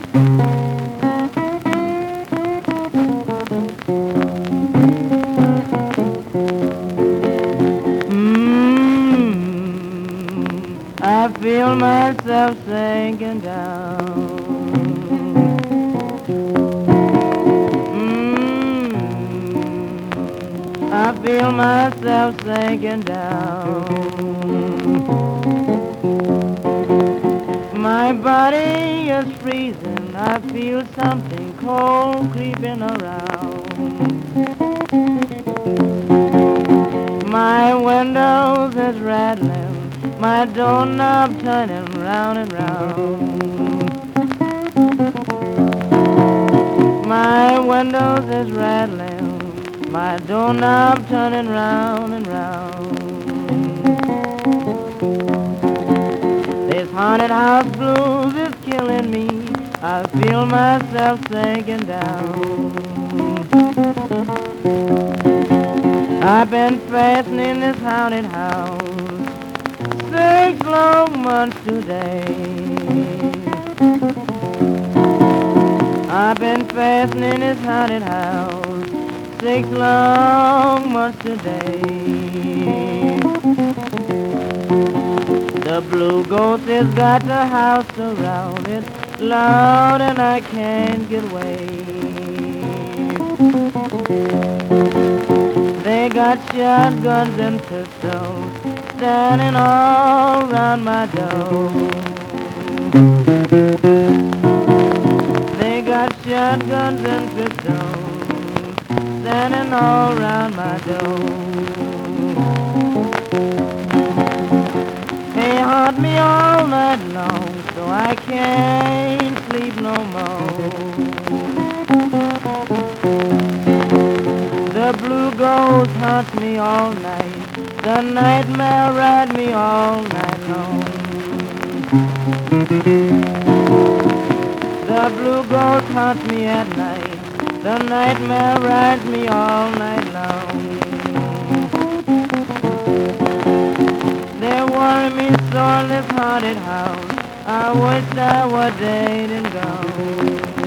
I feel myself sinking down. I feel myself sinking down. My body is freezing. I feel something cold creeping around. My windows is rattling. My doorknob turning round and round. My windows is rattling. My doorknob turning round and round. This haunted house blues is killing me. I feel myself sinking down. I've been fastening this haunted house 6 long months today. I've been fastening this haunted house 6 long months today. The blue ghost has got the house surrounded, loud and I can't get away. They got shotguns and pistols standing all around my door. They got shotguns and pistols standing all around my door. They haunt me all night long, so I can't sleep no more. The blue ghost haunts me all night. The nightmare rides me all night long. The blue ghost haunts me at night. The nightmare rides me all night long. They worry me so in this haunted house. I wish I were dead and gone.